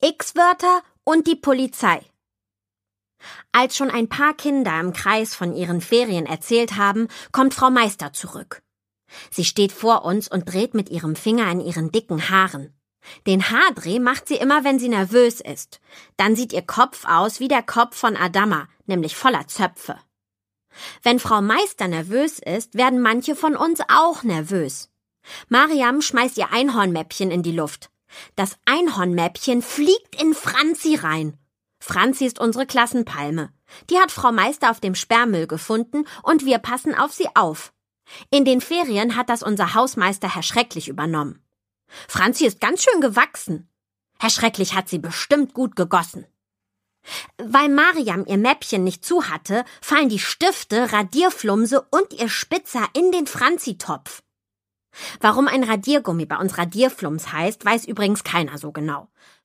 X-Wörter und die Polizei. Als schon ein paar Kinder im Kreis von ihren Ferien erzählt haben, kommt Frau Meister zurück. Sie steht vor uns und dreht mit ihrem Finger in ihren dicken Haaren. Den Haardreh macht sie immer, wenn sie nervös ist. Dann sieht ihr Kopf aus wie der Kopf von Adama, nämlich voller Zöpfe. Wenn Frau Meister nervös ist, werden manche von uns auch nervös. Mariam schmeißt ihr Einhornmäppchen in die Luft. Das Einhornmäppchen fliegt in Franzi rein. Franzi ist unsere Klassenpalme. Die hat Frau Meister auf dem Sperrmüll gefunden und wir passen auf sie auf. In den Ferien hat das unser Hausmeister Herr Schrecklich übernommen. Franzi ist ganz schön gewachsen. Herr Schrecklich hat sie bestimmt gut gegossen. Weil Mariam ihr Mäppchen nicht zu hatte, fallen die Stifte, Radierflumse und ihr Spitzer in den Franzi-Topf. Warum ein Radiergummi bei uns Radierflums heißt, weiß übrigens keiner so genau.